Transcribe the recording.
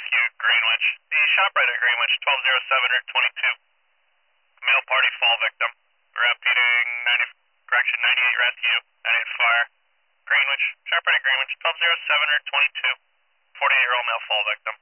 rescue, Greenwich. The ShopRite at Greenwich, 1207 or 22. Male party fall victim. Repeating 98 rescue, 98 fire. Greenwich, ShopRite at Greenwich, 1207 or 22. 48-year-old male fall victim.